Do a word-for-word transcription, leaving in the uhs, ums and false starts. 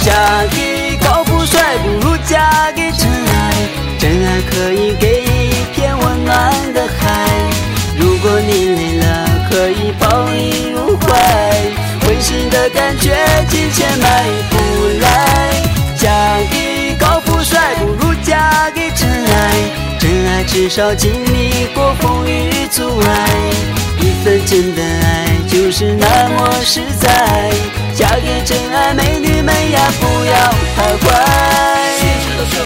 嫁给高富帅不如嫁给真爱，真爱可以给一片温暖的海。如果你累了，可以抱你入怀，温馨的感觉金钱买不来。嫁给高富帅不如嫁给真爱，真爱至少经历过风雨阻碍，一份真的爱就是那么实在。嫁给真爱，美女们呀不要徘徊。